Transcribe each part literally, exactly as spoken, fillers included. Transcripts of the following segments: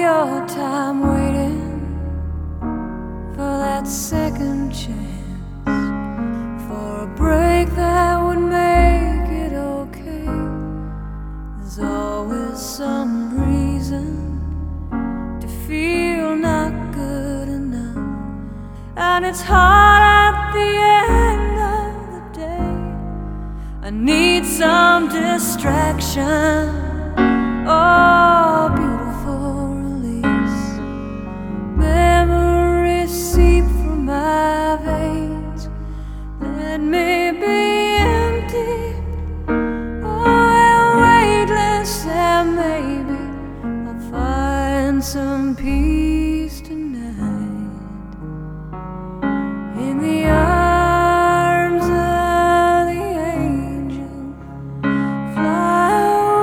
your time waiting for that second chance, for a break that would make it okay. There's always some reason to feel not good enough, and it's hard at the end of the day. I need some distraction. Oh, beautiful release. Memories seep from my veins. Let me be empty. Oh, and weightless, and maybe I'll find some peace tonight in the arms of the angel. Fly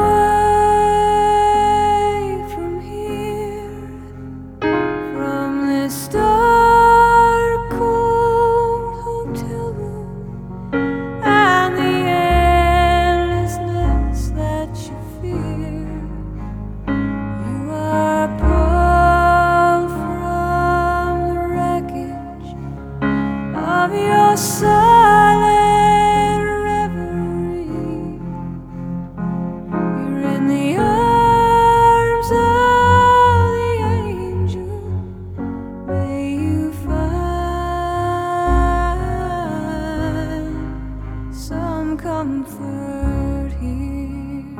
away from here, from this dark, cold hotel room, and the endlessness that you fear. You are pulled from the wreckage of your silent reverie. You're in the arms of the angel. May you find some comfort here.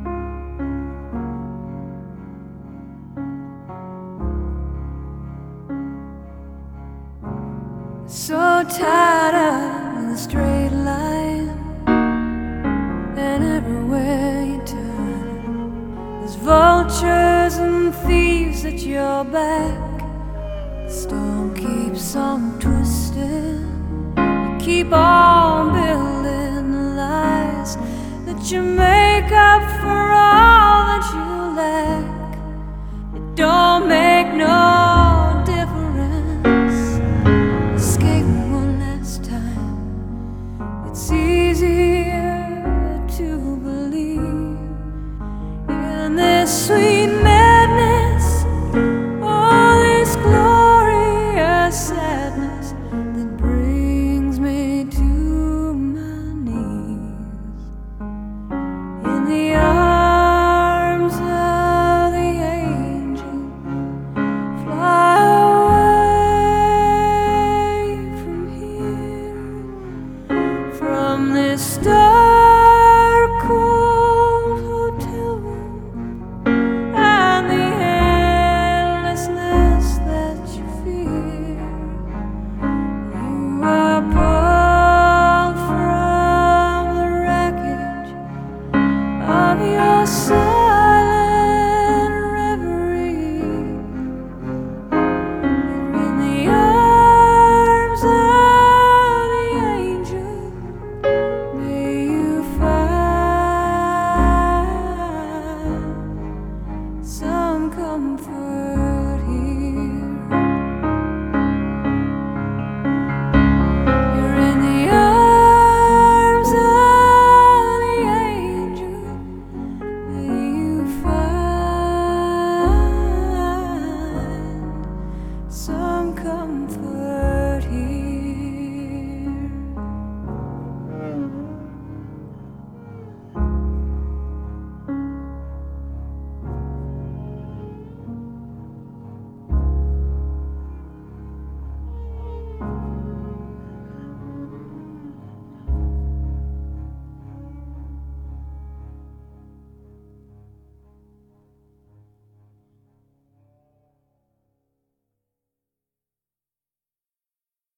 So tired of the straight line, and everywhere you turn, there's vultures and thieves at your back. The storm keeps on twisting. You keep on building the lies that you made.